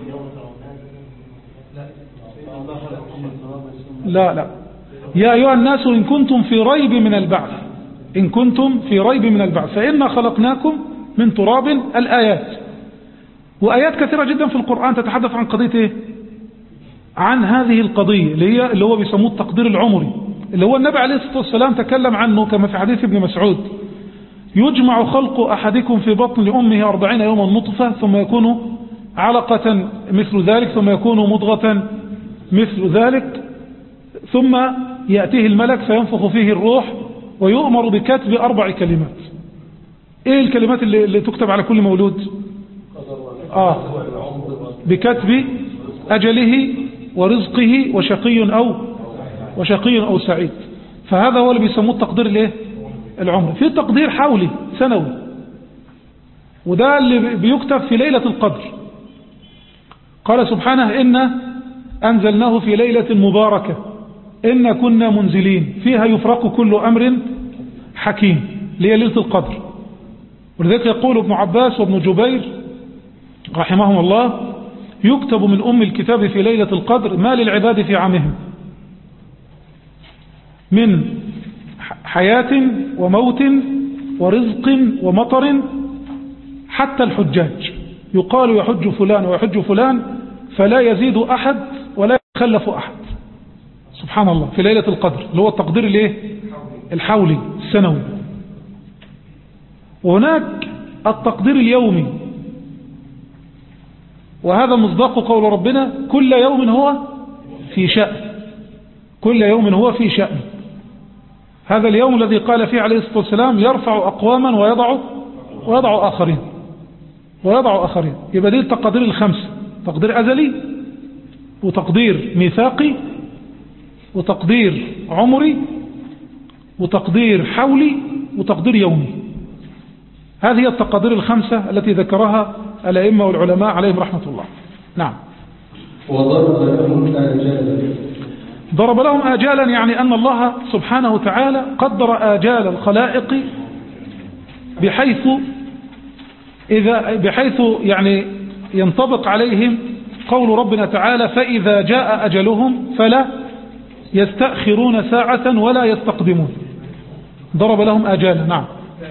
لا يا أيها الناس إن كنتم في ريب من البعث، إن كنتم في ريب من البعث فإنا خلقناكم من تراب. الآيات، وآيات كثيرة جدا في القرآن تتحدث عن قضية إيه؟ عن هذه القضية اللي هو بيسموه التقدير العمري، اللي هو النبي عليه الصلاة والسلام تكلم عنه كما في حديث ابن مسعود: يجمع خلق أحدكم في بطن أمه 40 يوما نطفة ثم يكون علقة مثل ذلك ثم يكون مضغة مثل ذلك ثم يأتيه الملك فينفخ فيه الروح ويؤمر بكتب 4 كلمات. ايه الكلمات اللي تكتب على كل مولود؟ بكتب أجله ورزقه وشقي أو سعيد. فهذا هو اللي بيسموه التقدير الايه العمري. في تقدير حولي سنوي، وده اللي بيكتب في ليلة القدر. قال سبحانه: إنا أنزلناه في ليلة مباركة إنا كنا منزلين فيها يفرق كل أمر حكيم، اللي هي ليلة القدر. ولذلك يقول ابن عباس وابن جبير رحمهم الله: يكتب من أم الكتاب في ليلة القدر ما للعباد في عامهم من حياة وموت ورزق ومطر حتى الحجاج، يقال يحج فلان ويحج فلان فلا يزيد أحد ولا يخلف أحد. سبحان الله، في ليلة القدر اللي هو التقدير الايه الحولي السنوي. وهناك التقدير اليومي، وهذا مصداق قول ربنا: كل يوم هو في شأن، كل يوم هو في شأن. هذا اليوم الذي قال فيه عليه الصلاة والسلام: يرفع أقواما ويضع آخرين. يبقى دي التقدير الخمسة: تقدير أزلي، وتقدير ميثاقي، وتقدير عمري، وتقدير حولي، وتقدير يومي. هذه التقدير الخمسة التي ذكرها الأئمة والعلماء عليهم رحمة الله. نعم. وضرب لهم آجالا. ضرب لهم آجالا يعني أن الله سبحانه وتعالى قدر آجال الخلائق بحيث يعني ينطبق عليهم قول ربنا تعالى: فإذا جاء أجلهم فلا يستأخرون ساعة ولا يستقدمون. ضرب لهم آجالا. نعم.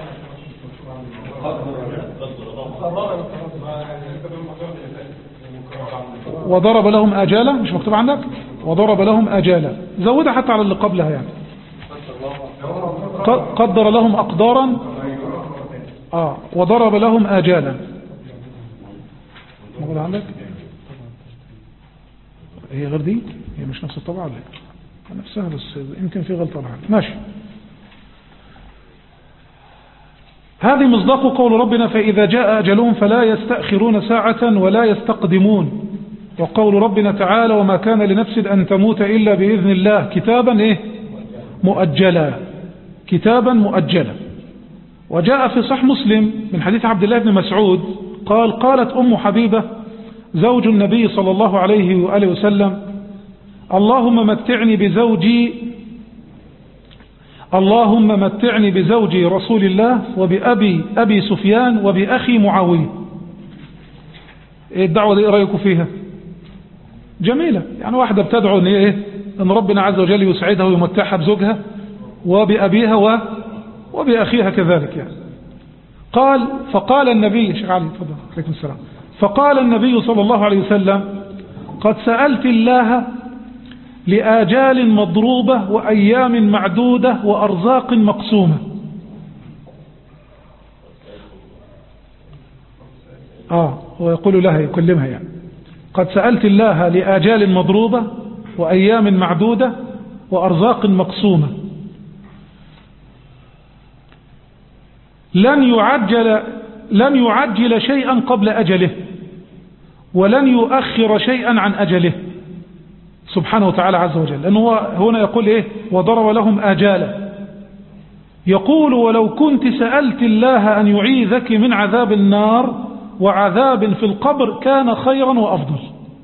وضرب لهم آجالا، مش مكتوب عندك؟ وضرب لهم آجالا، زودها حتى على اللي قبلها يعني. قدر لهم أقدارا، وضرب لهم آجالا. موجود عندك؟ هي غير دي؟ هي مش نفس الطبعة ولا ايه؟ نفسها بس يمكن في غلطة معها. ماشي. هذه مصداق قول ربنا: فإذا جاء أجلهم فلا يستأخرون ساعة ولا يستقدمون. وقول ربنا تعالى: وما كان لنفس أن تموت إلا بإذن الله كتابا مؤجلا، كتابا مؤجلا. وجاء في صحيح مسلم من حديث عبد الله بن مسعود قال: قالت أم حبيبة زوج النبي صلى الله عليه وآله وسلم: اللهم متعني بزوجي رسول الله وبأبي أبي سفيان وبأخي معاوية. ايه الدعوة دي؟ ايه رأيكم فيها؟ جميلة، يعني واحدة بتدعو ان هي أن ربنا عز وجل يسعدها ويمتعها بزوجها وبأبيها وبأخيها كذلك يعني. فقال النبي شيخ علي تفضل عليكم السلام. فقال النبي صلى الله عليه وسلم قد سألت الله لآجال مضروبة وأيام معدودة وأرزاق مقسومة. ويقول لها يكلمها يعني قد سألت الله لآجال مضروبة وأيام معدودة وأرزاق مقسومة لن يعجل شيئا قبل أجله ولن يؤخر شيئا عن أجله سبحانه وتعالى عز وجل. لأنه هنا يقول إيه وضرب لهم آجالا يقول ولو كنت سألت الله أن يعيذك من عذاب النار وعذاب في القبر كان خيرا وأفضل.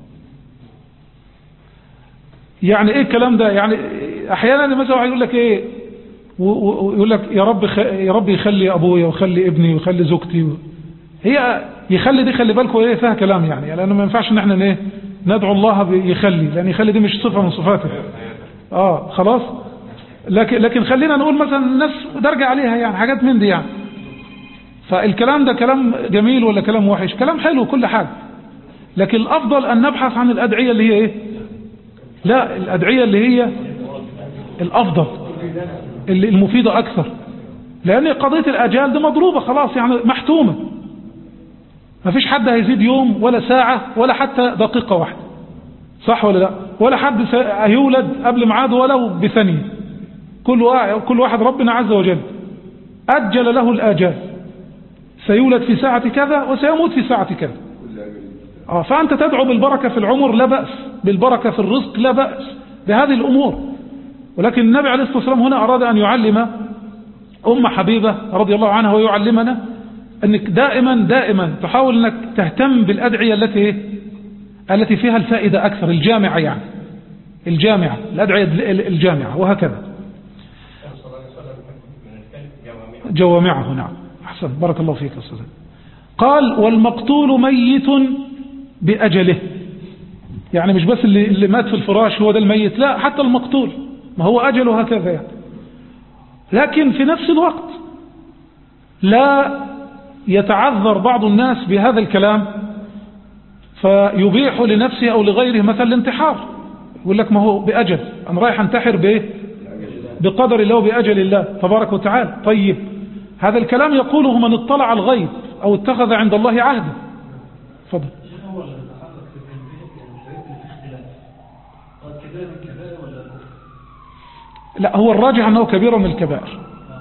يعني إيه الكلام ده؟ يعني أحيانا مثلا يقول لك إيه ويقول لك يا رب يخلي أبويا ويخلي ابني ويخلي زوجتي هي يخلي دي خلي بالكم إيه فيها كلام يعني لأنه ما ينفعش إن احنا إيه ندعو الله يخلي لأن يخلي دي مش صفة من صفاته خلاص. لكن خلينا نقول مثلا الناس درجة عليها يعني حاجات من دي يعني. فالكلام ده كلام جميل ولا كلام وحش؟ كلام حلو كل حاجة. لكن الأفضل أن نبحث عن الأدعية اللي هي إيه لا الأدعية اللي هي الأفضل اللي المفيدة أكثر. لأن قضية الأجال دي مضروبة خلاص يعني محتومة. ما فيش حد هيزيد يوم ولا ساعة ولا حتى دقيقة واحدة صح ولا لا؟ ولا حد هيولد قبل ميعاده ولو بثانية. كل واحد ربنا عز وجل أجل له الآجال سيولد في ساعة كذا وسيموت في ساعة كذا. فأنت تدعو بالبركة في العمر لا بأس بالبركة في الرزق لا بأس بهذه الأمور. ولكن النبي عليه الصلاة والسلام هنا أراد أن يعلم حبيبة رضي الله عنها ويعلمنا أنك دائما تحاول أنك تهتم بالأدعية التي فيها الفائدة أكثر الجامعة يعني الأدعية الجامعة وهكذا جوامعه. نعم أحسن بارك الله فيك أستاذ. قال والمقتول ميت بأجله يعني مش بس اللي مات في الفراش هو ده الميت لا حتى المقتول ما هو أجله هكذا يعني. لكن في نفس الوقت لا يتعذر بعض الناس بهذا الكلام فيبيح لنفسه أو لغيره مثلا الانتحار يقول لك ما هو بأجل أنا رايح انتحر بإيه بقدر الله وبأجل الله تبارك وتعالى. طيب هذا الكلام يقوله من اطلع على الغيب أو اتخذ عند الله عهدا. فضل لا هو الراجح أنه كبيرة من الكبائر.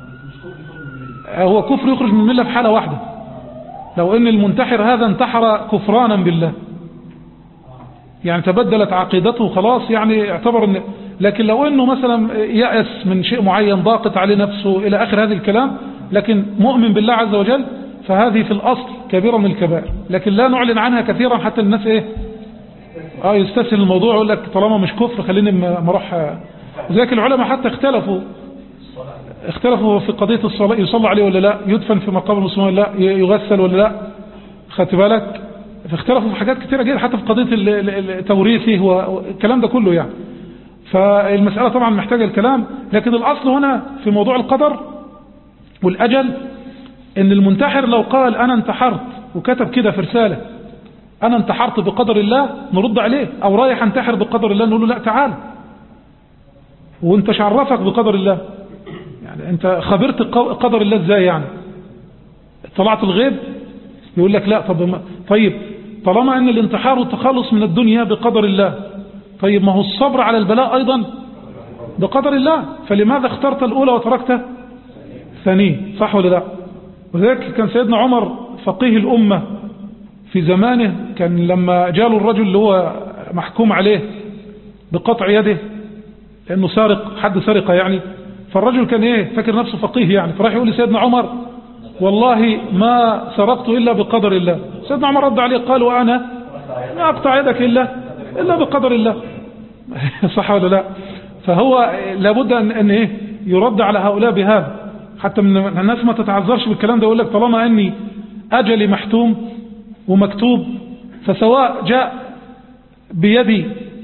هو كفر يخرج من الملة في حالة واحدة لو أن المنتحر هذا انتحر كفرانا بالله يعني تبدلت عقيدته خلاص يعني اعتبر لكن لو أنه مثلا يأس من شيء معين ضاقت عليه نفسه إلى آخر هذه الكلام لكن مؤمن بالله عز وجل فهذه في الأصل كبيرة من الكبائر. لكن لا نعلن عنها كثيرا حتى الناس يستسهل الموضوع يقول لك طالما مش كفر خليني ما اروح. وذلك العلماء حتى اختلفوا في قضية الصلاة يصلى عليه ولا لا يدفن في مقام المسلمين ولا لا يغسل ولا لا خدت بالك. فاختلفوا في حاجات كثيرة جدا حتى في قضية توريثه والكلام ده كله يعني. فالمسألة طبعا محتاجة الكلام. لكن الأصل هنا في موضوع القدر والأجل ان المنتحر لو قال أنا انتحرت وكتب كده في رسالة أنا انتحرت بقدر الله نرد عليه. أو رايح انتحر بقدر الله نقول له لا تعال وانت شعرفك بقدر الله يعني انت خبرت قدر الله ازاي يعني طلعت الغيب يقول لك لا. طيب طالما ان الانتحار والتخلص من الدنيا بقدر الله طيب ما هو الصبر على البلاء ايضا بقدر الله فلماذا اخترت الاولى وتركت الثانية صح ولا لا؟ وذلك كان سيدنا عمر فقيه الامة في زمانه كان لما جاله الرجل اللي هو محكوم عليه بقطع يده لانه سارق حد سرقه يعني فالرجل كان فاكر نفسه فقيه يعني فراح يقول لسيدنا عمر والله ما سرقت إلا بقدر الله. سيدنا عمر رد عليه قال وأنا ما أقطع يدك إلا بقدر الله صح ولا لا؟ فهو لابد أن يرد على هؤلاء بهذا حتى من الناس ما تتعذرش بالكلام ده يقول لك طالما أني أجلي محتوم ومكتوب فسواء جاء بيدي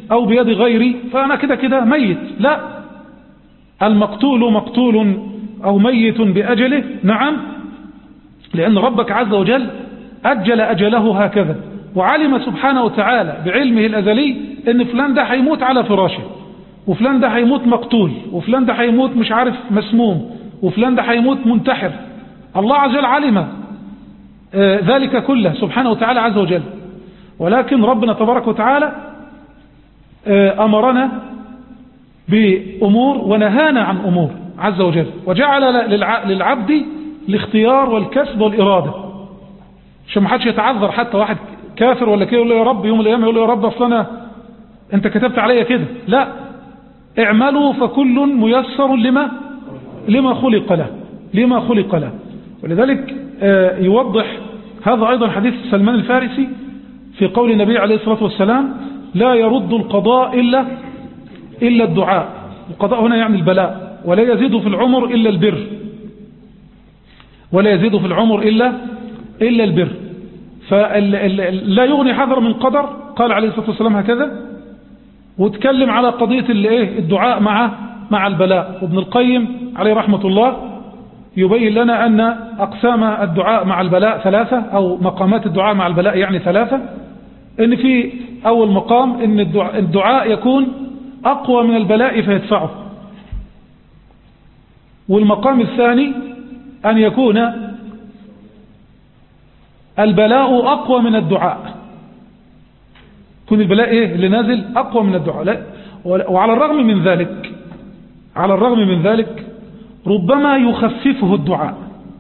أو بيد غيري فأنا كده كده ميت. لا، المقتول مقتول أو ميت بأجله. نعم، لأن ربك عز وجل أجل أجله هكذا، وعلم سبحانه وتعالى بعلمه الأزلي أن فلان ده هيموت على فراشه، وفلان ده هيموت مقتول، وفلان ده هيموت مش عارف مسموم، وفلان ده هيموت منتحر. الله عز وجل علم ذلك كله سبحانه وتعالى عز وجل، ولكن ربنا تبارك وتعالى أمرنا بأمور ونهانا عن أمور عز وجل، وجعل للعبد الاختيار والكسب والإرادة، عشان ما حدش يتعذر. حتى واحد كافر ولا كده يقول له يا رب، يوم القيامة يقول له يا رب أصلا أنت كتبت عليا كده. لا، اعملوا فكل ميسر لما خلق له، لما خلق له. ولذلك يوضح هذا أيضا حديث سلمان الفارسي في قول النبي عليه الصلاة والسلام: لا يرد القضاء إلا الدعاء. القضاء هنا يعني البلاء. ولا يزيد في العمر إلا البر، ولا يزيد في العمر إلا البر. فلا يغني حذر من قدر، قال عليه الصلاة والسلام هكذا. وتكلم على قضية الدعاء مع البلاء. وابن القيم عليه رحمة الله يبين لنا أن أقسام الدعاء مع البلاء ثلاثة، أو مقامات الدعاء مع البلاء يعني ثلاثة. إن في أول مقام إن الدعاء يكون أقوى من البلاء فيدفعه، والمقام الثاني أن يكون البلاء أقوى من الدعاء، يكون البلاء اللي نازل أقوى من الدعاء. لا، وعلى الرغم من ذلك، على الرغم من ذلك ربما يخففه الدعاء.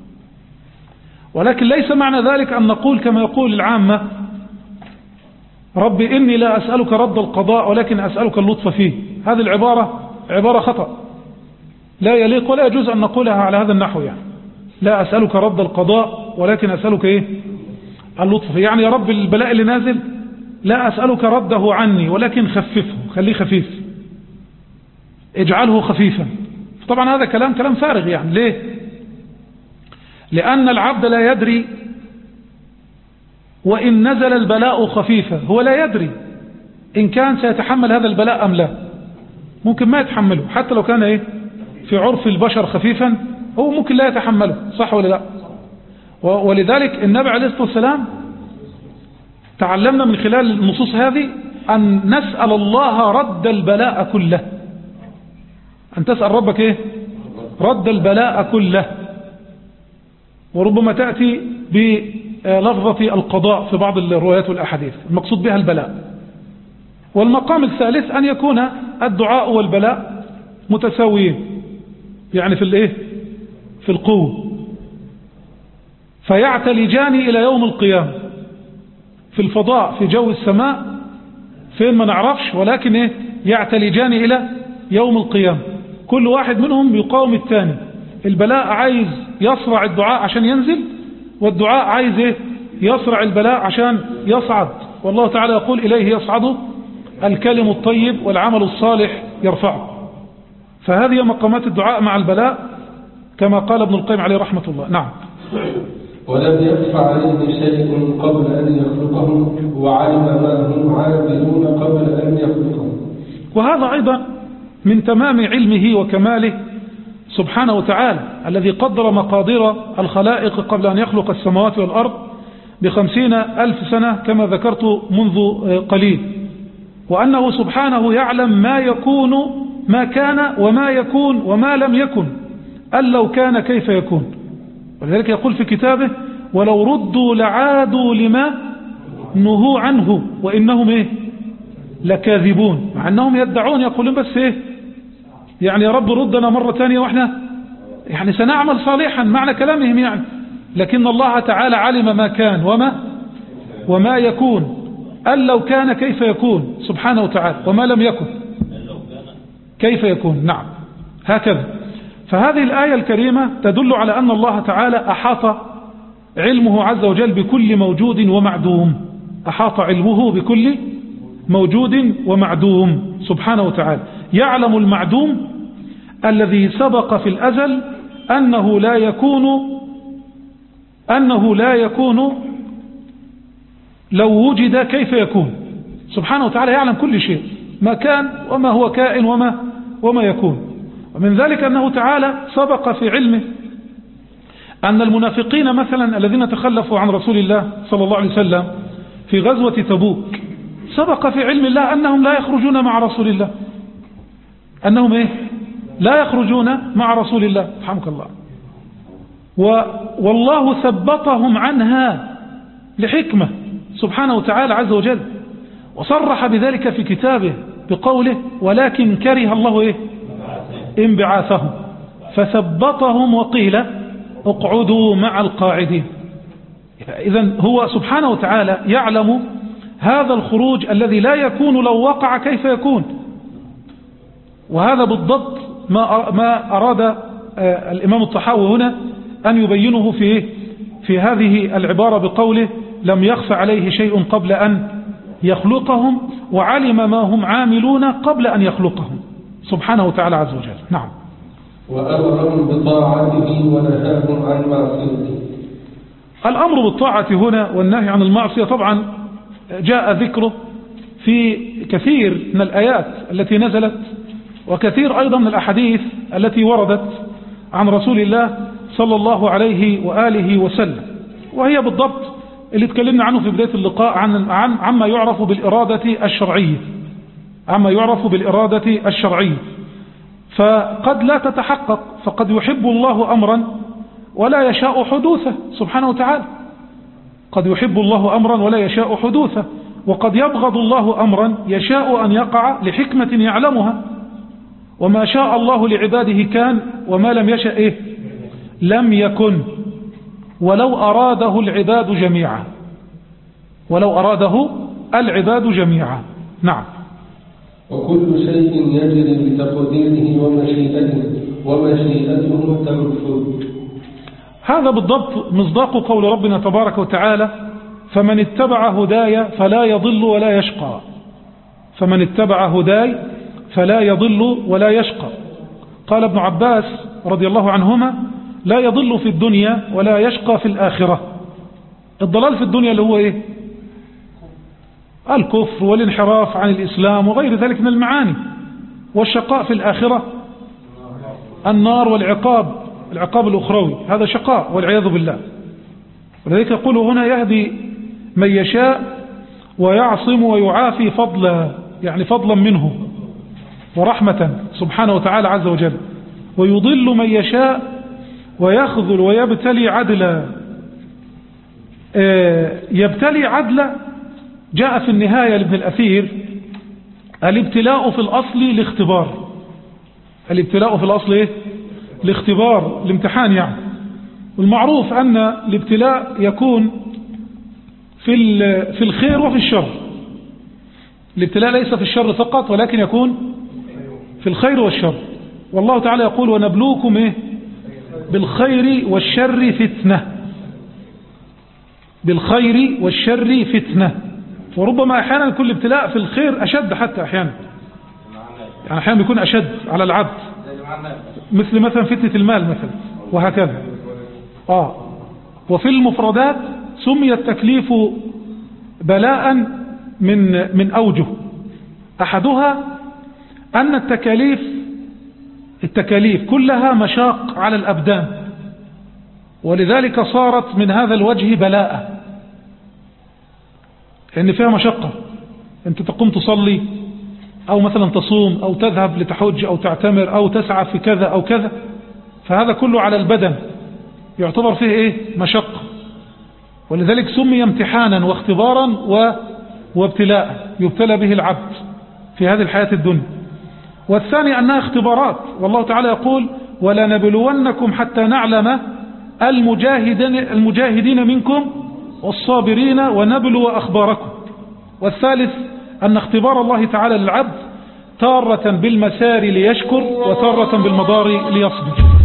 ولكن ليس معنى ذلك أن نقول كما يقول العامة: رب إني لا أسألك رد القضاء ولكن أسألك اللطف فيه. هذه العبارة عبارة خطأ، لا يليق ولا يجوز أن نقولها على هذا النحو. يعني لا أسألك رد القضاء ولكن أسألك اللطف فيه. يعني يا رب البلاء اللي نازل لا أسألك رده عني ولكن خففه، خليه خفيف، اجعله خفيفا. طبعا هذا كلام فارغ. يعني ليه؟ لأن العبد لا يدري، وإن نزل البلاء خفيفا هو لا يدري إن كان سيتحمل هذا البلاء أم لا. ممكن ما يتحمله، حتى لو كان في عرف البشر خفيفا هو ممكن لا يتحمله، صح ولا لا؟ ولذلك النبي عليه الصلاة والسلام تعلمنا من خلال النصوص هذه أن نسأل الله رد البلاء كله، أن تسأل ربك رد البلاء كله. وربما تأتي بلفظة القضاء في بعض الروايات والأحاديث، المقصود بها البلاء. والمقام الثالث أن يكون الدعاء والبلاء متساويين، يعني في القوة، فيعتلجان إلى يوم القيامة في الفضاء في جو السماء فين ما نعرفش، ولكن يعتلجان إلى يوم القيامة. كل واحد منهم يقاوم الثاني. البلاء عايز يصرع الدعاء عشان ينزل، والدعاء عايز يصرع البلاء عشان يصعد. والله تعالى يقول: إليه يصعد الكلم الطيب والعمل الصالح يرفعه. فهذه مقامات الدعاء مع البلاء كما قال ابن القيم عليه رحمة الله. نعم. ولم يخف عليه شيء قبل أن يخلقهم، وعلم ما هم عاملون قبل أن يخلقهم. وهذا أيضا من تمام علمه وكماله سبحانه وتعالى، الذي قدر مقادير الخلائق قبل أن يخلق السماوات والأرض ب50,000 سنة كما ذكرت منذ قليل، وأنه سبحانه يعلم ما يكون، ما كان وما يكون وما لم يكن، أن لو كان كيف يكون. ولذلك يقول في كتابه: ولو ردوا لعادوا لما نهوا عنه وإنهم لكاذبون. مع أنهم يدعون، يقولون بس يعني يا رب ردنا مرة ثانية وإحنا يعني سنعمل صالحا، معنى كلامهم يعني. لكن الله تعالى علم ما كان وما يكون، أن لو كان كيف يكون سبحانه وتعالى، وما لم يكن كيف يكون. نعم، هكذا. فهذه الآية الكريمة تدل على أن الله تعالى أحاط علمه عز وجل بكل موجود ومعدوم، أحاط علمه بكل موجود ومعدوم سبحانه وتعالى. يعلم المعدوم الذي سبق في الأزل أنه لا يكون لو وجد كيف يكون. سبحانه وتعالى يعلم كل شيء، ما كان وما هو كائن وما يكون. ومن ذلك أنه تعالى سبق في علمه أن المنافقين مثلا الذين تخلفوا عن رسول الله صلى الله عليه وسلم في غزوة تبوك، سبق في علم الله أنهم لا يخرجون مع رسول الله، أنهم لا يخرجون مع رسول الله رحمك الله. والله ثبتهم عنها لحكمة سبحانه وتعالى عز وجل، وصرح بذلك في كتابه بقوله ولكن كره الله انبعاثهم فثبتهم وقيل اقعدوا مع القاعدين. إذن هو سبحانه وتعالى يعلم هذا الخروج الذي لا يكون لو وقع كيف يكون، وهذا بالضبط ما أراد الإمام الطحاوي هنا أن يبينه في هذه العبارة بقوله لم يخف عليه شيء قبل أن يخلقهم وعلم ما هم عاملون قبل أن يخلقهم سبحانه وتعالى عز وجل. نعم. وأمرهم بطاعته ونهاهم عن معصيته. الأمر بالطاعة هنا والنهي عن المعصية طبعا جاء ذكره في كثير من الآيات التي نزلت، وكثير أيضا من الأحاديث التي وردت عن رسول الله صلى الله عليه وآله وسلم، وهي بالضبط اللي اتكلمنا عنه في بداية اللقاء عما يعرف بالإرادة الشرعية، عما يعرف بالإرادة الشرعية. فقد لا تتحقق، فقد يحب الله أمرا ولا يشاء حدوثه سبحانه وتعالى، قد يحب الله أمرا ولا يشاء حدوثه، وقد يبغض الله أمرا يشاء أن يقع لحكمة يعلمها، وما شاء الله لعباده كان وما لم يشاء لم يكن، ولو أراده العباد جميعا، ولو أراده العباد جميعا. نعم. وكل شيء يجري بتقديره ومشيئته تنفذ. هذا بالضبط مصداق قول ربنا تبارك وتعالى فمن اتبع هداي فلا يضل ولا يشقى، فمن اتبع هداي فلا يضل ولا يشقى. قال ابن عباس رضي الله عنهما لا يضل في الدنيا ولا يشقى في الآخرة. الضلال في الدنيا اللي هو الكفر والانحراف عن الإسلام وغير ذلك من المعاني، والشقاء في الآخرة النار والعقاب، العقاب الأخروي، هذا شقاء والعياذ بالله. ولذلك يقول هنا يهدي من يشاء ويعصم ويعافي فضلا، يعني فضلا منه ورحمة سبحانه وتعالى عز وجل، ويضل من يشاء ويخذل ويبتلي عدلا. يبتلي عدلا جاء في النهاية لابن الأثير الابتلاء في الأصل لاختبار، الابتلاء في الأصل لاختبار، الامتحان يعني. والمعروف أن الابتلاء يكون في الخير وفي الشر، الابتلاء ليس في الشر فقط ولكن يكون في الخير والشر. والله تعالى يقول ونبلوكم بالخير والشر فتنة، بالخير والشر فتنة. وربما أحيانا كل ابتلاء في الخير أشد، حتى أحيانا يعني أحيانا يكون أشد على العبد، مثل مثلا فتنة المال مثلا، وهكذا. وفي المفردات سمي التكليف بلاء من أوجه. أحدها أن التكاليف كلها مشاق على الأبدان، ولذلك صارت من هذا الوجه بلاء، لأن فيها مشقة. أنت تقوم تصلي أو مثلا تصوم أو تذهب لتحج أو تعتمر أو تسعى في كذا أو كذا، فهذا كله على البدن يعتبر فيه مشقة، ولذلك سمي امتحانا واختبارا وابتلاء يبتلى به العبد في هذه الحياة الدنيا. والثاني أنها اختبارات، والله تعالى يقول ولنبلونكم حتى نعلم المجاهدين منكم والصابرين ونبلو أخباركم. والثالث أن اختبار الله تعالى للعبد تارة بالمسار ليشكر وتارة بالمضار ليصبر.